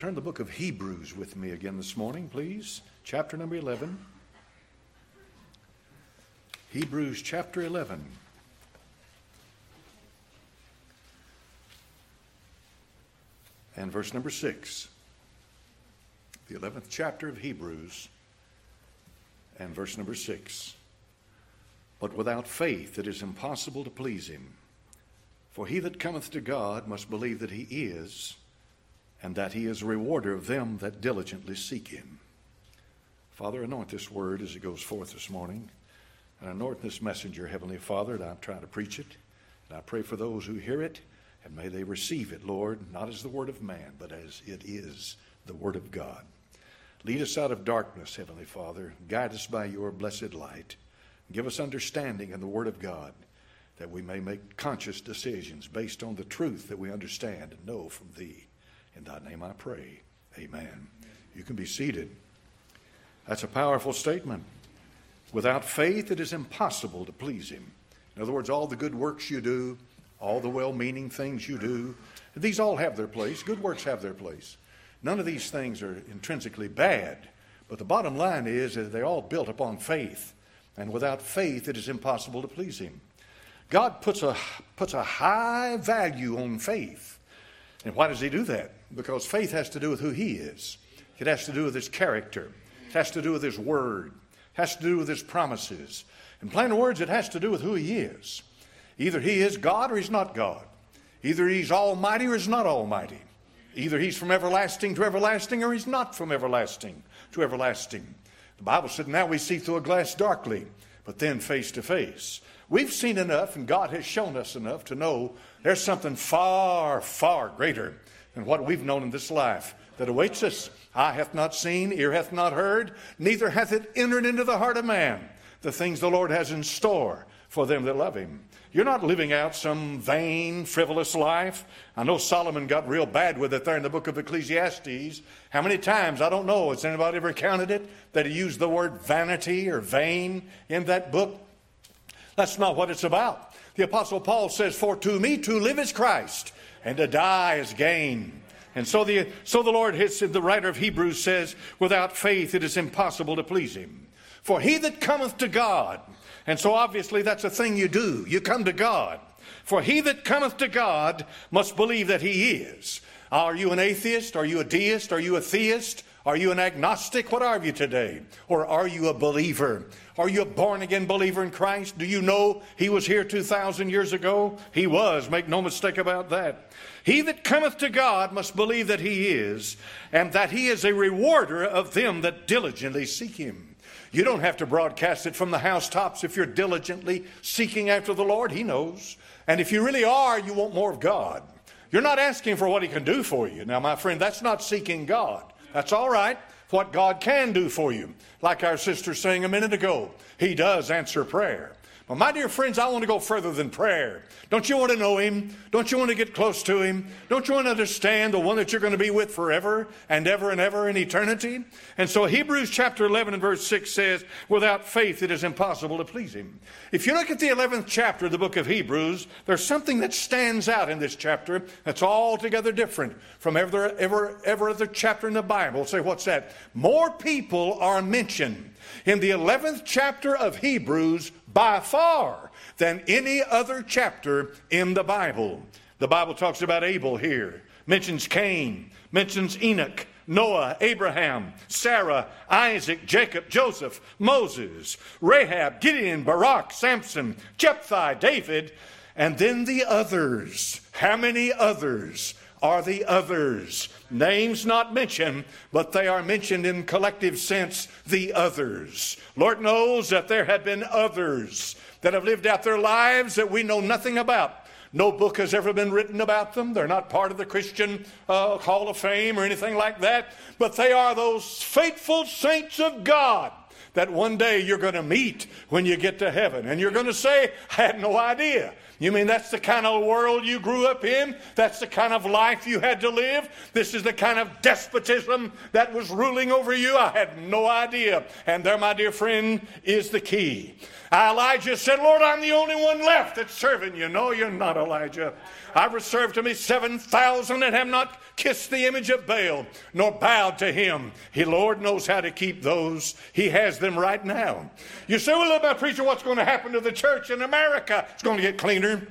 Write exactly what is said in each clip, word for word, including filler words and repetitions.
Turn the book of Hebrews with me again this morning, please. Chapter number eleven. Hebrews chapter eleven. And verse number six. The eleventh chapter of Hebrews and verse number six. But without faith it is impossible to please him. For he that cometh to God must believe that he is, and that he is a rewarder of them that diligently seek him. Father, anoint this word as it goes forth this morning. And anoint this messenger, Heavenly Father, that I try to preach it. And I pray for those who hear it, and may they receive it, Lord, not as the word of man, but as it is the word of God. Lead us out of darkness, Heavenly Father. Guide us by your blessed light. Give us understanding in the word of God, that we may make conscious decisions based on the truth that we understand and know from thee. In thy name I pray. Amen. You can be seated. That's a powerful statement. Without faith, it is impossible to please him. In other words, all the good works you do, all the well-meaning things you do, these all have their place. Good works have their place. None of these things are intrinsically bad. But the bottom line is that they're all built upon faith. And without faith, it is impossible to please him. God puts a, puts a high value on faith. And why does he do that? Because faith has to do with who he is. It has to do with his character. It has to do with his word. It has to do with his promises. In plain words, it has to do with who he is. Either he is God or he's not God. Either he's almighty or he's not almighty. Either he's from everlasting to everlasting or he's not from everlasting to everlasting. The Bible said, now we see through a glass darkly, but then face to face. We've seen enough, and God has shown us enough to know there's something far, far greater than what we've known in this life that awaits us. Eye hath not seen, ear hath not heard, neither hath it entered into the heart of man the things the Lord has in store for them that love him. You're not living out some vain, frivolous life. I know Solomon got real bad with it there in the book of Ecclesiastes. How many times, I don't know, has anybody ever counted it, that he used the word vanity or vain in that book? That's not what it's about. The Apostle Paul says, for to me to live is Christ, and to die is gain. And so the, so the Lord, his, the writer of Hebrews says, without faith it is impossible to please him. For he that cometh to God, and so obviously that's a thing you do. You come to God. For he that cometh to God must believe that he is. Are you an atheist? Are you a deist? Are you a theist? Are you an agnostic? What are you today? Or are you a believer? Are you a born-again believer in Christ? Do you know he was here two thousand years ago? He was. Make no mistake about that. He that cometh to God must believe that he is, and that he is a rewarder of them that diligently seek him. You don't have to broadcast it from the housetops if you're diligently seeking after the Lord. He knows. And if you really are, you want more of God. You're not asking for what he can do for you. Now, my friend, that's not seeking God. That's all right. What God can do for you. Like our sister sang a minute ago, he does answer prayer. Well, my dear friends, I want to go further than prayer. Don't you want to know him? Don't you want to get close to him? Don't you want to understand the one that you're going to be with forever and ever and ever in eternity? And so Hebrews chapter eleven and verse six says, without faith it is impossible to please him. If you look at the eleventh chapter of the book of Hebrews, there's something that stands out in this chapter that's altogether different from every, every, every other chapter in the Bible. Say, what's that? More people are mentioned in the eleventh chapter of Hebrews by far than any other chapter in the Bible. The Bible talks about Abel here, mentions Cain, mentions Enoch, Noah, Abraham, Sarah, Isaac, Jacob, Joseph, Moses, Rahab, Gideon, Barak, Samson, Jephthah, David, and then the others. How many others are the others? Names not mentioned, but they are mentioned in collective sense, the others. Lord knows that there have been others that have lived out their lives that we know nothing about. No book has ever been written about them. They're not part of the Christian uh, Hall of Fame or anything like that. But they are those faithful saints of God that one day you're going to meet when you get to heaven. And you're going to say, I had no idea. You mean that's the kind of world you grew up in? That's the kind of life you had to live? This is the kind of despotism that was ruling over you? I had no idea. And there, my dear friend, is the key. Elijah said, Lord, I'm the only one left that's serving you. No, you're not, Elijah. I've reserved to me seven thousand that have not kissed the image of Baal, nor bowed to him. He, Lord, knows how to keep those. He has them right now. You say, well, about preacher, what's going to happen to the church in America? It's going to get cleaner.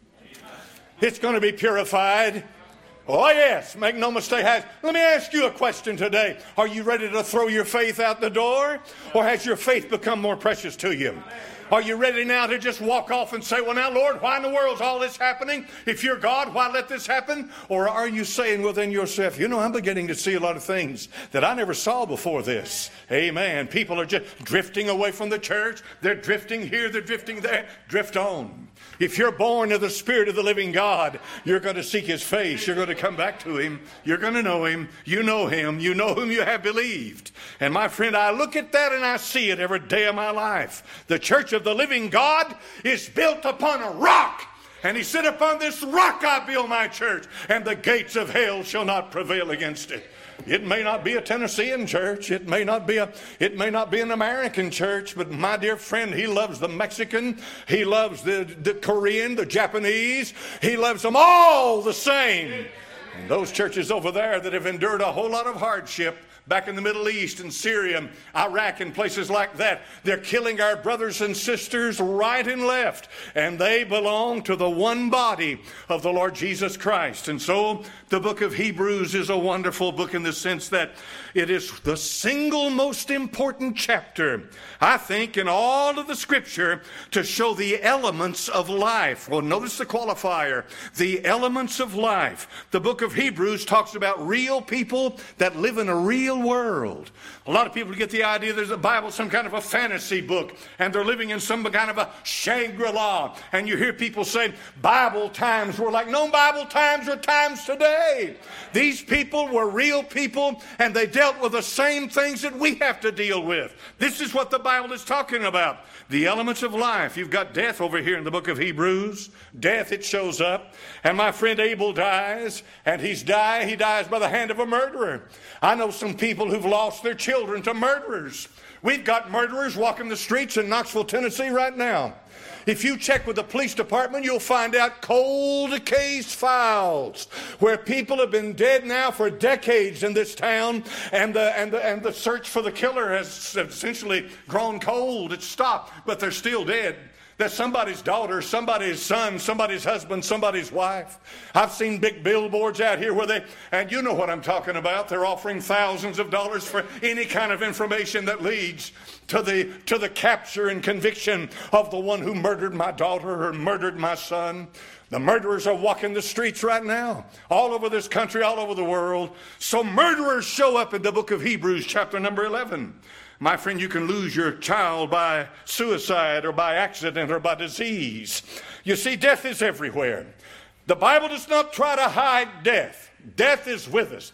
It's going to be purified. Oh, yes, make no mistake. Let me ask you a question today. Are you ready to throw your faith out the door? Or has your faith become more precious to you? Are you ready now to just walk off and say, well, now, Lord, why in the world is all this happening? If you're God, why let this happen? Or are you saying within yourself, you know, I'm beginning to see a lot of things that I never saw before this. Amen. People are just drifting away from the church. They're drifting here. They're drifting there. Drift on. If you're born of the Spirit of the living God, you're going to seek His face. You're going to come back to Him. You're going to know Him. You know Him. You know whom you have believed. And my friend, I look at that and I see it every day of my life. The church of the living God is built upon a rock. And He said, upon this rock I build my church, and the gates of hell shall not prevail against it. It may not be a Tennessean church. It may not be a, it may not be an American church, but my dear friend, He loves the Mexican. He loves the, the Korean, the Japanese. He loves them all the same. And those churches over there that have endured a whole lot of hardship back in the Middle East and Syria, Iraq, and places like that, they're killing our brothers and sisters right and left. And they belong to the one body of the Lord Jesus Christ. And so the book of Hebrews is a wonderful book in the sense that it is the single most important chapter, I think, in all of the Scripture to show the elements of life. Well, notice the qualifier, the elements of life. The book of Hebrews talks about real people that live in a real world. A lot of people get the idea there's a Bible, some kind of a fantasy book, and they're living in some kind of a Shangri-La. And you hear people say, Bible times were like, no, Bible times are times today. These people were real people, and they dealt with the same things that we have to deal with. This is what the Bible is talking about. The elements of life. You've got death over here in the book of Hebrews. Death, it shows up. And my friend Abel dies, and he's die, he dies by the hand of a murderer. I know some people who've lost their children to murderers. We've got murderers walking the streets in Knoxville, Tennessee right now. If you check with the police department, you'll find out cold case files where people have been dead now for decades in this town, and the, and the, and the search for the killer has essentially grown cold. It's stopped, but they're still dead. That's somebody's daughter, somebody's son, somebody's husband, somebody's wife. I've seen big billboards out here where they, and you know what I'm talking about, they're offering thousands of dollars for any kind of information that leads to the, to the capture and conviction of the one who murdered my daughter or murdered my son. The murderers are walking the streets right now, all over this country, all over the world. So murderers show up in the book of Hebrews, chapter number eleven. My friend, you can lose your child by suicide or by accident or by disease. You see, death is everywhere. The Bible does not try to hide death. Death is with us.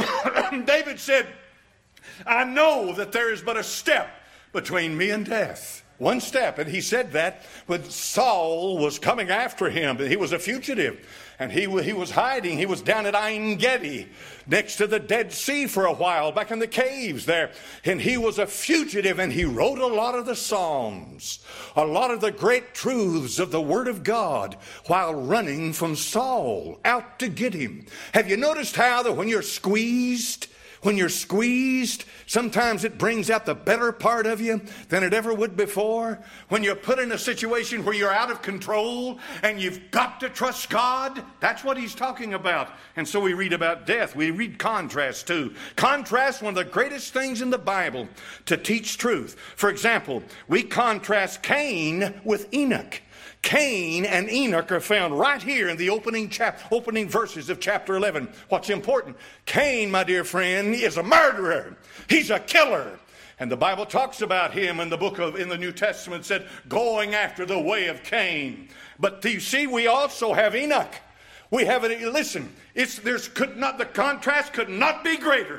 David said, I know that there is but a step between me and death. One step. And he said that when Saul was coming after him. He was a fugitive. And he, he was hiding. He was down at Ein Gedi, next to the Dead Sea for a while, back in the caves there. And he was a fugitive, and he wrote a lot of the Psalms, a lot of the great truths of the Word of God, while running from Saul out to get him. Have you noticed how that when you're squeezed, when you're squeezed, sometimes it brings out the better part of you than it ever would before? When you're put in a situation where you're out of control and you've got to trust God, that's what he's talking about. And so we read about death. We read contrast too. Contrast, one of the greatest things in the Bible to teach truth. For example, we contrast Cain with Enoch. Cain and Enoch are found right here in the opening chap- opening verses of chapter eleven. What's important? Cain, my dear friend, is a murderer. He's a killer. And the Bible talks about him in the book of, in the New Testament, said, going after the way of Cain. But you see, we also have Enoch. We have it, listen, it's, there's could not, the contrast could not be greater.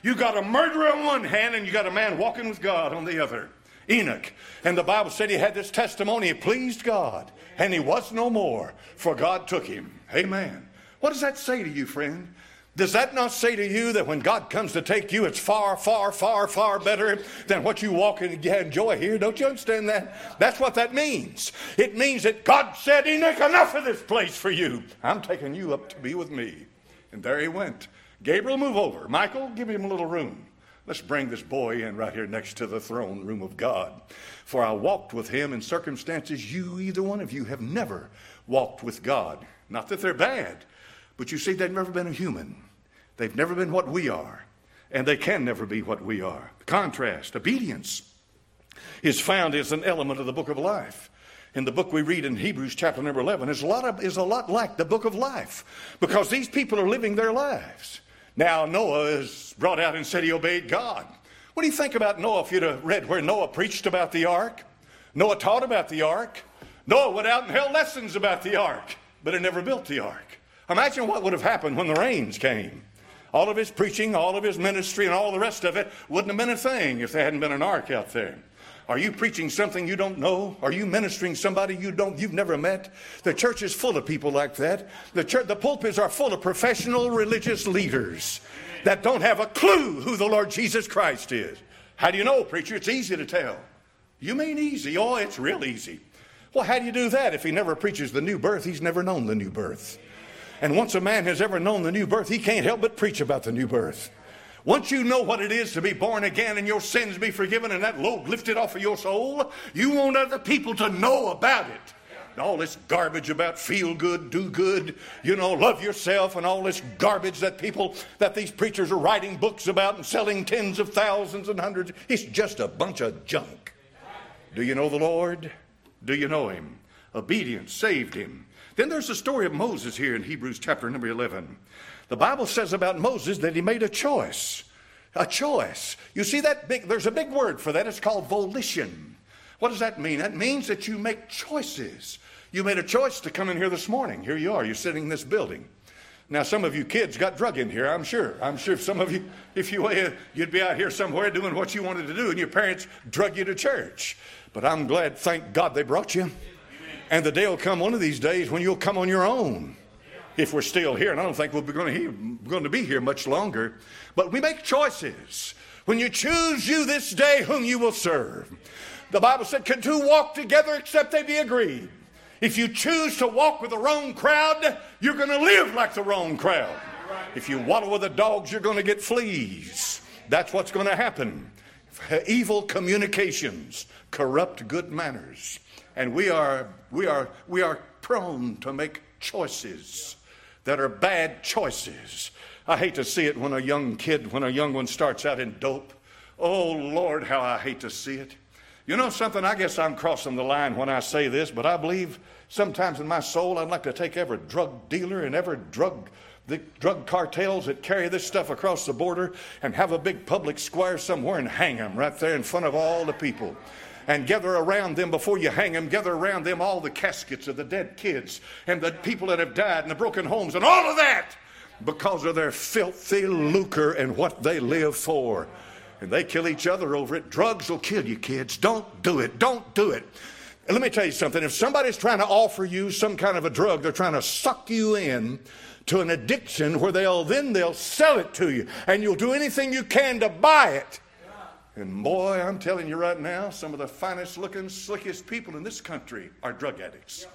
You got a murderer on one hand and you got a man walking with God on the other. Enoch. And the Bible said he had this testimony. It pleased God. And he was no more, for God took him. Amen. What does that say to you, friend? Does that not say to you that when God comes to take you, it's far, far, far, far better than what you walk and enjoy here? Don't you understand that? That's what that means. It means that God said, Enoch, enough of this place for you. I'm taking you up to be with me. And there he went. Gabriel, move over. Michael, give him a little room. Let's bring this boy in right here next to the throne room of God. For I walked with him in circumstances you, either one of you, have never walked with God. Not that they're bad, but you see, they've never been a human. They've never been what we are, and they can never be what we are. Contrast, obedience is found as an element of the book of life. In the book we read in Hebrews chapter number eleven is a lot of, is a lot like the book of life, because these people are living their lives. Now Noah is brought out and said he obeyed God. What do you think about Noah if you'd have read where Noah preached about the ark? Noah taught about the ark. Noah went out and held lessons about the ark, but he never built the ark. Imagine what would have happened when the rains came. All of his preaching, all of his ministry, and all the rest of it wouldn't have been a thing if there hadn't been an ark out there. Are you preaching something you don't know? Are you ministering somebody you don't, you've never met? The church is full of people like that. The church, the pulpits are full of professional religious leaders that don't have a clue who the Lord Jesus Christ is. How do you know, preacher? It's easy to tell. You mean easy? Oh, it's real easy. Well, how do you do that? If he never preaches the new birth, he's never known the new birth. And once a man has ever known the new birth, he can't help but preach about the new birth. Once you know what it is to be born again and your sins be forgiven and that load lifted off of your soul, you want other people to know about it. And all this garbage about feel good, do good, you know, love yourself, and all this garbage that people, that these preachers are writing books about and selling tens of thousands and hundreds, it's just a bunch of junk. Do you know the Lord? Do you know him? Obedience saved him. Then there's the story of Moses here in Hebrews chapter number eleven. The Bible says about Moses that he made a choice. A choice. You see that big, there's a big word for that. It's called volition. What does that mean? That means that you make choices. You made a choice to come in here this morning. Here you are. You're sitting in this building. Now, some of you kids got drug in here, I'm sure. I'm sure some of you, if you uh, you'd be out here somewhere doing what you wanted to do, and your parents drug you to church. But I'm glad, thank God, they brought you. And the day will come one of these days when you'll come on your own. If we're still here, and I don't think we're going to, going to be here much longer. But we make choices. When you choose you this day whom you will serve. The Bible said, can two walk together except they be agreed? If you choose to walk with the wrong crowd, you're going to live like the wrong crowd. If you waddle with the dogs, you're going to get fleas. That's what's going to happen. Evil communications corrupt good manners. And we are, we are, we are prone to make choices that are bad choices. I hate to see it when a young kid, when a young one starts out in dope. Oh, Lord, how I hate to see it. You know something? I guess I'm crossing the line when I say this, but I believe sometimes in my soul I'd like to take every drug dealer and every drug the drug cartels that carry this stuff across the border and have a big public square somewhere and hang them right there in front of all the people. And gather around them, before you hang them, gather around them all the caskets of the dead kids and the people that have died and the broken homes and all of that because of their filthy lucre and what they live for. And they kill each other over it. Drugs will kill you, kids. Don't do it. Don't do it. And let me tell you something. If somebody's trying to offer you some kind of a drug, they're trying to suck you in to an addiction where they'll then they'll sell it to you. And you'll do anything you can to buy it. And boy, I'm telling you right now, some of the finest looking, slickest people in this country are drug addicts.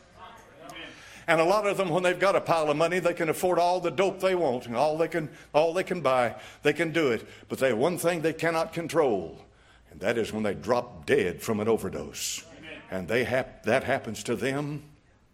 And a lot of them, when they've got a pile of money, they can afford all the dope they want and all they can, all they can buy, they can do it. But they have one thing they cannot control, and that is when they drop dead from an overdose. And they hap- that happens to them,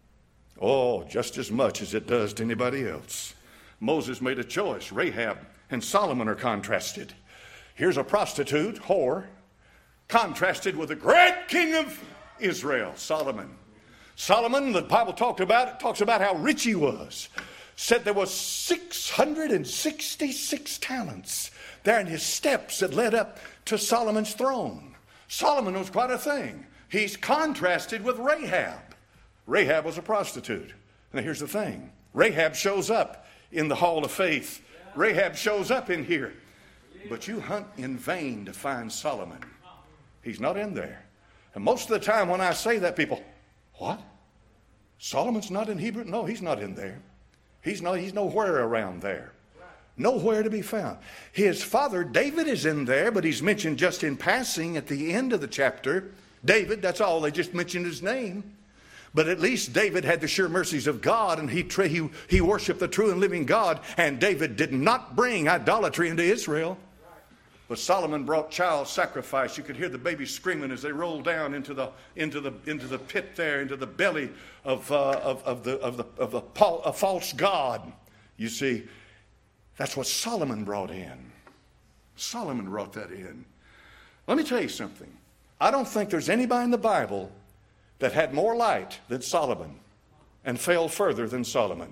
oh, just as much as it does to anybody else. Moses made a choice. Rahab and Solomon are contrasted. Here's a prostitute, whore, contrasted with the great king of Israel, Solomon. Solomon, the Bible talked about, it talks about how rich he was. Said there was six hundred sixty-six talents there in his steps that led up to Solomon's throne. Solomon was quite a thing. He's contrasted with Rahab. Rahab was a prostitute. Now here's the thing. Rahab shows up in the hall of faith. Rahab shows up in here. But you hunt in vain to find Solomon. He's not in there. And most of the time when I say that, people, what? Solomon's not in Hebrew? No, he's not in there. He's, not, he's nowhere around there. Nowhere to be found. His father David is in there, but he's mentioned just in passing at the end of the chapter. David, that's all. They just mentioned his name. But at least David had the sure mercies of God, and he, he, he worshiped the true and living God. And David did not bring idolatry into Israel. But Solomon brought child sacrifice. You could hear the babies screaming as they rolled down into the into the into the pit there, into the belly of uh, of, of the of the of the a false god. You see, that's what Solomon brought in. Solomon brought that in. Let me tell you something. I don't think there's anybody in the Bible that had more light than Solomon and fell further than Solomon.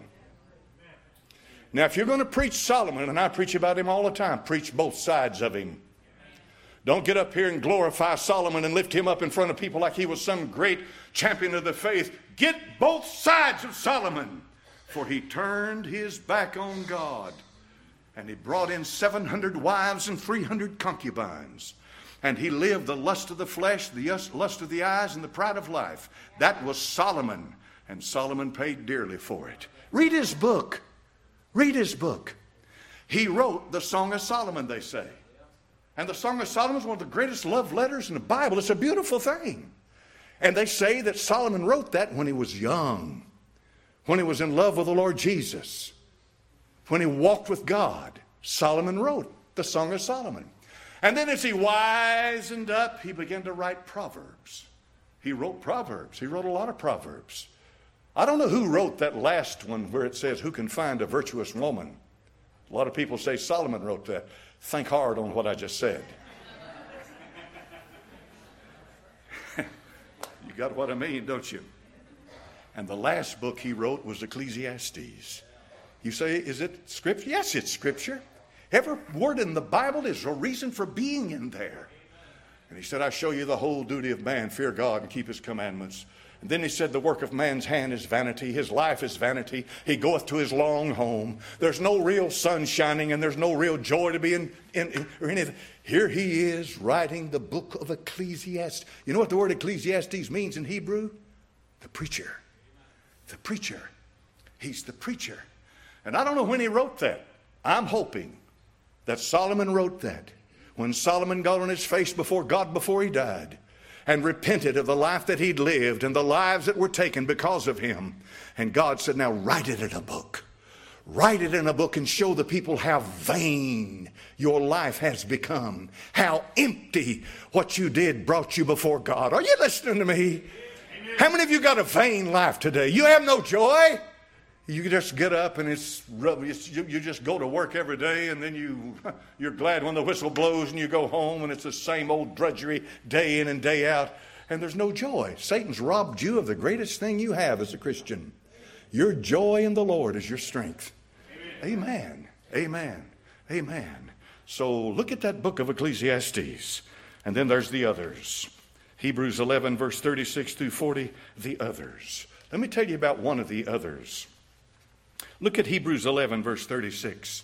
Now, if you're going to preach Solomon, and I preach about him all the time, preach both sides of him. Don't get up here and glorify Solomon and lift him up in front of people like he was some great champion of the faith. Get both sides of Solomon. For he turned his back on God. And he brought in seven hundred wives and three hundred concubines. And he lived the lust of the flesh, the lust of the eyes, and the pride of life. That was Solomon. And Solomon paid dearly for it. Read his book. Read his book. He wrote the Song of Solomon, they say. And the Song of Solomon is one of the greatest love letters in the Bible. It's a beautiful thing. And they say that Solomon wrote that when he was young, when he was in love with the Lord Jesus, when he walked with God. Solomon wrote the Song of Solomon. And then as he wisened up, he began to write Proverbs. He wrote Proverbs. He wrote a lot of Proverbs. I don't know who wrote that last one where it says, who can find a virtuous woman? A lot of people say Solomon wrote that. Think hard on what I just said. You got what I mean, don't you? And the last book he wrote was Ecclesiastes. You say, is it Scripture? Yes, it's Scripture. Every word in the Bible is a reason for being in there. And he said, I show you the whole duty of man, fear God and keep his commandments. And then he said, the work of man's hand is vanity. His life is vanity. He goeth to his long home. There's no real sun shining and there's no real joy to be in, in, in or anything. Here he is writing the book of Ecclesiastes. You know what the word Ecclesiastes means in Hebrew? The preacher. The preacher. He's the preacher. And I don't know when he wrote that. I'm hoping that Solomon wrote that when Solomon got on his face before God before he died and repented of the life that he'd lived and the lives that were taken because of him. And God said, now write it in a book. Write it in a book and show the people how vain your life has become. How empty what you did brought you before God. Are you listening to me? Amen. How many of you got a vain life today? You have no joy. You just get up and it's you, you just go to work every day, and then you you're glad when the whistle blows and you go home and it's the same old drudgery day in and day out, and there's no joy. Satan's robbed you of the greatest thing you have as a Christian. Your joy in the Lord is your strength. Amen. Amen. Amen. So look at that book of Ecclesiastes, and then there's the others. Hebrews eleven verse thirty-six through forty, the others. Let me tell you about one of the others. Look at Hebrews eleven, verse thirty-six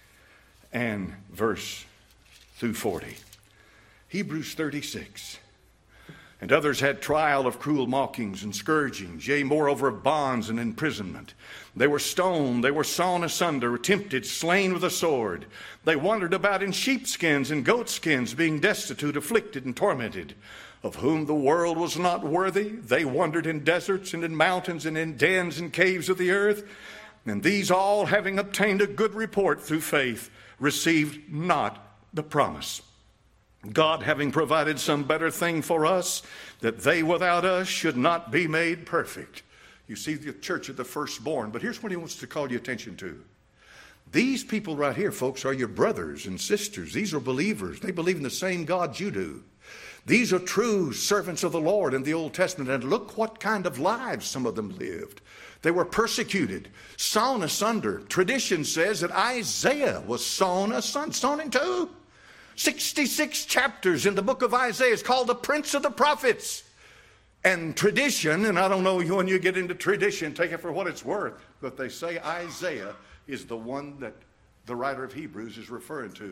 and verse through forty. Hebrews thirty-six. And others had trial of cruel mockings and scourgings, yea, moreover of bonds and imprisonment. They were stoned, they were sawn asunder, tempted, slain with a sword. They wandered about in sheepskins and goatskins, being destitute, afflicted, and tormented, of whom the world was not worthy. They wandered in deserts and in mountains and in dens and caves of the earth. And these all, having obtained a good report through faith, received not the promise. God having provided some better thing for us, that they without us should not be made perfect. You see the church of the firstborn. But here's what he wants to call your attention to. These people right here, folks, are your brothers and sisters. These are believers. They believe in the same God you do. These are true servants of the Lord in the Old Testament. And look what kind of lives some of them lived. They were persecuted, sawn asunder. Tradition says that Isaiah was sawn asunder, sawn in two. sixty-six chapters in the book of Isaiah. It's called the Prince of the Prophets. And tradition, and I don't know when you get into tradition, take it for what it's worth, but they say Isaiah is the one that the writer of Hebrews is referring to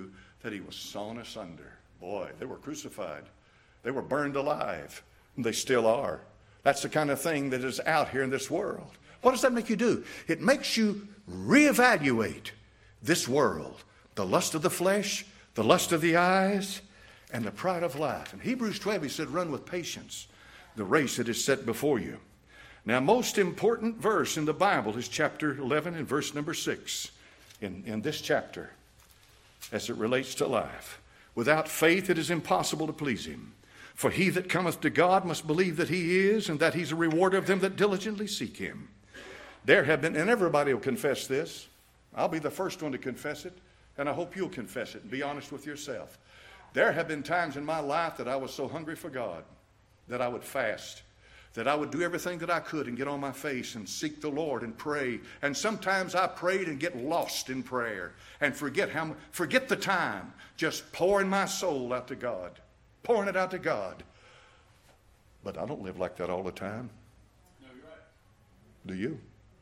that he was sawn asunder. Boy, they were crucified. They were burned alive. And they still are. That's the kind of thing that is out here in this world. What does that make you do? It makes you reevaluate this world. The lust of the flesh, the lust of the eyes, and the pride of life. In Hebrews twelve, he said, run with patience the race that is set before you. Now, most important verse in the Bible is chapter eleven and verse number six in, in this chapter as it relates to life. Without faith, it is impossible to please him. For he that cometh to God must believe that he is, and that he's a rewarder of them that diligently seek him. There have been, and everybody will confess this. I'll be the first one to confess it, and I hope you'll confess it and be honest with yourself. There have been times in my life that I was so hungry for God that I would fast, that I would do everything that I could and get on my face and seek the Lord and pray. And sometimes I prayed and get lost in prayer and forget how forget the time, just pouring my soul out to God, pouring it out to God. But I don't live like that all the time. No, you're right. Do you?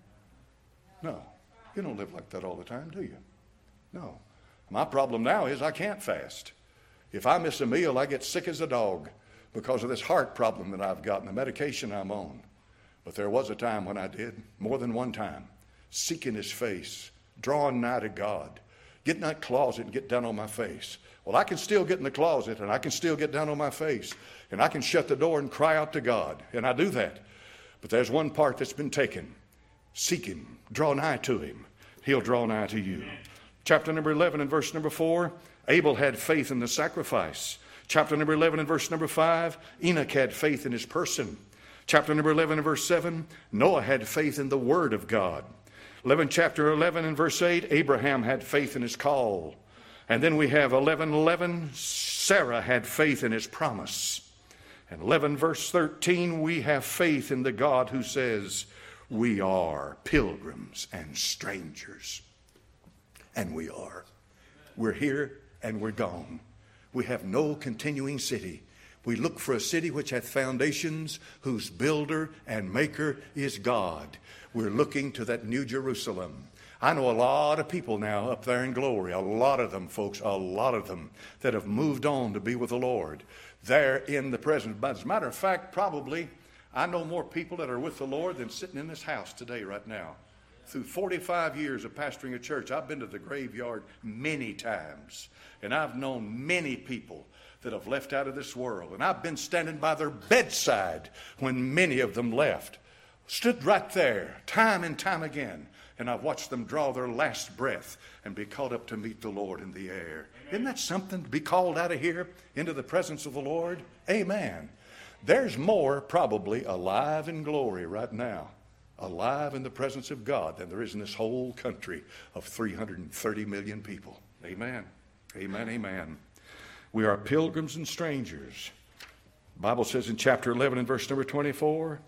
No. You don't live like that all the time, do you? No. My problem now is I can't fast. If I miss a meal, I get sick as a dog because of this heart problem that I've got and the medication I'm on. But there was a time when I did, more than one time, seeking his face, drawing nigh to God, get in that closet and get down on my face. Well, I can still get in the closet and I can still get down on my face and I can shut the door and cry out to God, and I do that. But there's one part that's been taken. Seek him, draw nigh to him. He'll draw nigh to you. Chapter number eleven and verse number four, Abel had faith in the sacrifice. Chapter number eleven and verse number five, Enoch had faith in his person. Chapter number eleven and verse seven, Noah had faith in the word of God. eleven, chapter eleven and verse eight, Abraham had faith in his call. And then we have eleven eleven, Sarah had faith in his promise. And eleven verse thirteen, we have faith in the God who says, we are pilgrims and strangers. And we are. We're here and we're gone. We have no continuing city. We look for a city which hath foundations, whose builder and maker is God. We're looking to that New Jerusalem. I know a lot of people now up there in glory, a lot of them, folks, a lot of them that have moved on to be with the Lord. They're in the presence. But as a matter of fact, probably I know more people that are with the Lord than sitting in this house today right now. Through forty-five years of pastoring a church, I've been to the graveyard many times. And I've known many people that have left out of this world. And I've been standing by their bedside when many of them left. Stood right there, time and time again. And I've watched them draw their last breath and be caught up to meet the Lord in the air. Amen. Isn't that something, to be called out of here into the presence of the Lord? Amen. There's more probably alive in glory right now, alive in the presence of God, than there is in this whole country of three hundred thirty million people. Amen. Amen, amen. We are pilgrims and strangers. The Bible says in chapter eleven and verse number twenty-four,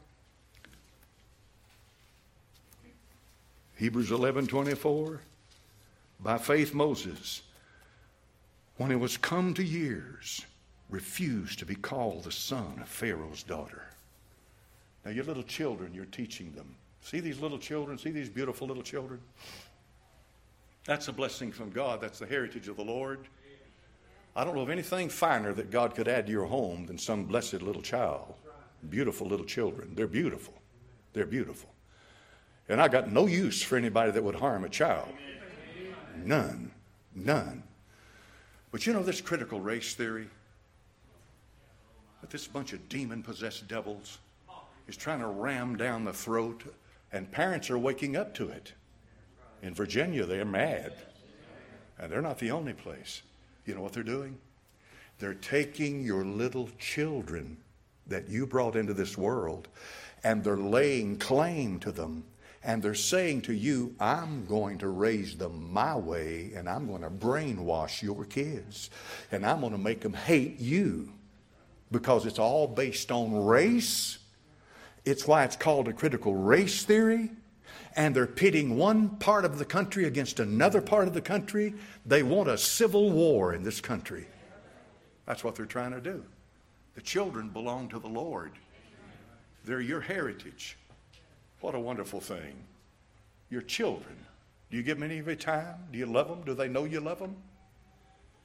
Hebrews eleven twenty-four, by faith Moses, when he was come to years, refused to be called the son of Pharaoh's daughter. Now, your little children, you're teaching them. See these little children? See these beautiful little children? That's a blessing from God. That's the heritage of the Lord. I don't know of anything finer that God could add to your home than some blessed little child. Beautiful little children. They're beautiful. They're beautiful. And I got no use for anybody that would harm a child. None. None. But you know this critical race theory? That this bunch of demon-possessed devils is trying to ram down the throat, and parents are waking up to it. In Virginia, they're mad. And they're not the only place. You know what they're doing? They're taking your little children that you brought into this world, and they're laying claim to them. And they're saying to you, I'm going to raise them my way, and I'm going to brainwash your kids. And I'm going to make them hate you, because it's all based on race. It's why it's called a critical race theory. And they're pitting one part of the country against another part of the country. They want a civil war in this country. That's what they're trying to do. The children belong to the Lord. They're your heritage. What a wonderful thing. Your children. Do you give them any of your time? Do you love them? Do they know you love them?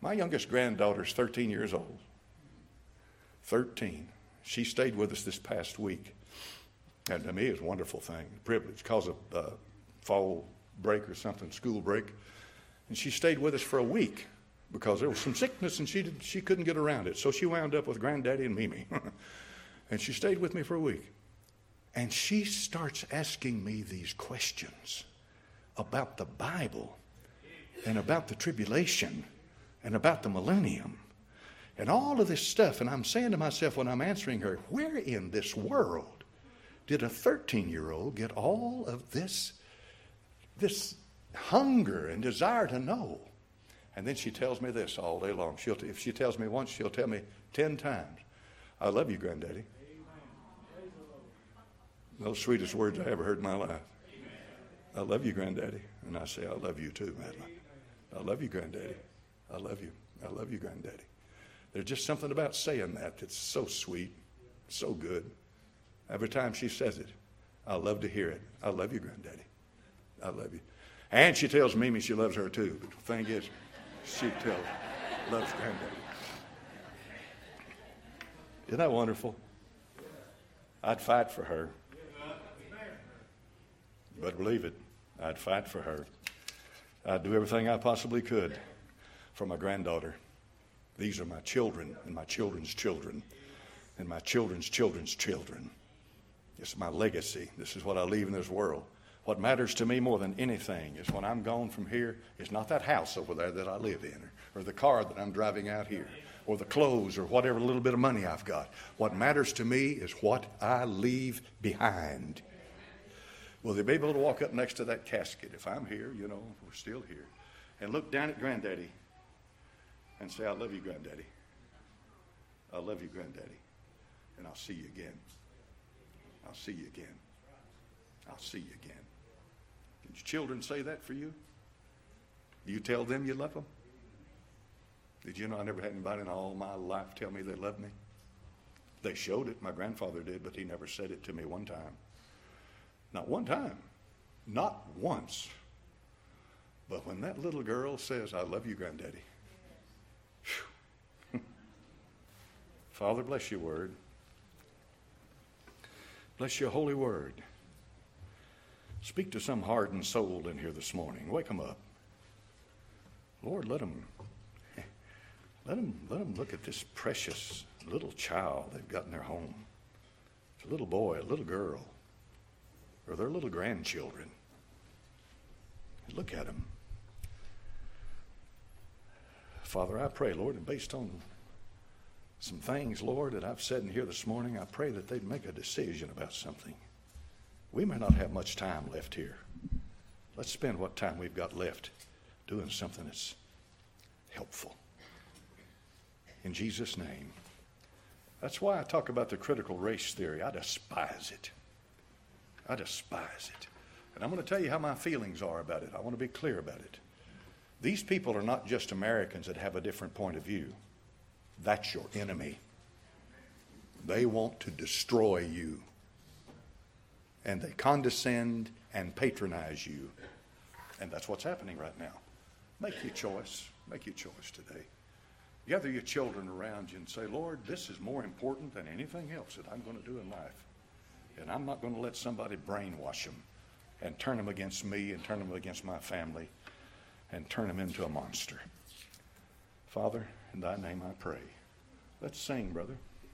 My youngest granddaughter's thirteen years old. thirteen. She stayed with us this past week. And to me, it was a wonderful thing, a privilege, because of uh, fall break or something, school break. And she stayed with us for a week because there was some sickness and she did, she couldn't get around it. So she wound up with Granddaddy and Mimi. And she stayed with me for a week. And she starts asking me these questions about the Bible and about the tribulation and about the millennium and all of this stuff. And I'm saying to myself when I'm answering her, where in this world did a thirteen-year-old get all of this, this hunger and desire to know? And then she tells me this all day long. She'll, if she tells me once, she'll tell me ten times, I love you, Granddaddy. Those sweetest words I ever heard in my life. I love you, Granddaddy. And I say, I love you too, Madeline. I love you, Granddaddy. I love you. I love you, Granddaddy. There's just something about saying that that's so sweet, so good. Every time she says it, I love to hear it. I love you, Granddaddy. I love you. And she tells Mimi she loves her too. But the thing is, she tells, loves Granddaddy. Isn't that wonderful? I'd fight for her. But believe it, I'd fight for her. I'd do everything I possibly could for my granddaughter. These are my children and my children's children and my children's children's children. It's my legacy. This is what I leave in this world. What matters to me more than anything is when I'm gone from here, it's not that house over there that I live in, or, or the car that I'm driving out here, or the clothes, or whatever little bit of money I've got. What matters to me is what I leave behind. Will they be able to walk up next to that casket if I'm here, you know, if we're still here, and look down at Granddaddy and say, I love you, Granddaddy. I love you, Granddaddy. And I'll see you again. I'll see you again. I'll see you again. Can your children say that for you? Do you tell them you love them? Did you know I never had anybody in all my life tell me they loved me? They showed it. My grandfather did, but he never said it to me one time. Not one time. Not once. But when that little girl says, I love you, Granddaddy. Father, bless your word. Bless your holy word. Speak to some hardened soul in here this morning. Wake them up. Lord, let them, let them, let them look at this precious little child they've got in their home. It's a little boy, a little girl, or their little grandchildren. Look at them. Father, I pray, Lord, and based on some things, Lord, that I've said in here this morning, I pray that they'd make a decision about something. We may not have much time left here. Let's spend what time we've got left doing something that's helpful. In Jesus' name. That's why I talk about the critical race theory. I despise it. I despise it. And I'm going to tell you how my feelings are about it. I want to be clear about it. These people are not just Americans that have a different point of view. That's your enemy. They want to destroy you. And they condescend and patronize you. And that's what's happening right now. Make your choice. Make your choice today. Gather your children around you and say, Lord, this is more important than anything else that I'm going to do in life. And I'm not going to let somebody brainwash them and turn them against me and turn them against my family and turn them into a monster. Father, in thy name I pray. Let's sing, brother.